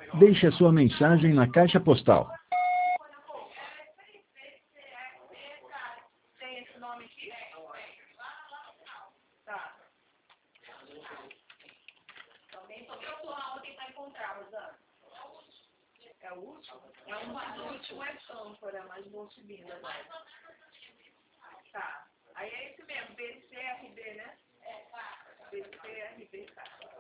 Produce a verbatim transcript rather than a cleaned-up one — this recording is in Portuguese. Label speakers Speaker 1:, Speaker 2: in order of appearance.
Speaker 1: Deixe a sua mensagem na caixa postal.
Speaker 2: Tem esse nome aqui? Tá. Também só procurar onde tentar encontrar, Rosana. É o último? É um mais último, é âncora, mas vou subindo. Tá. Aí é esse mesmo, B C R B, né? B C R B, tá.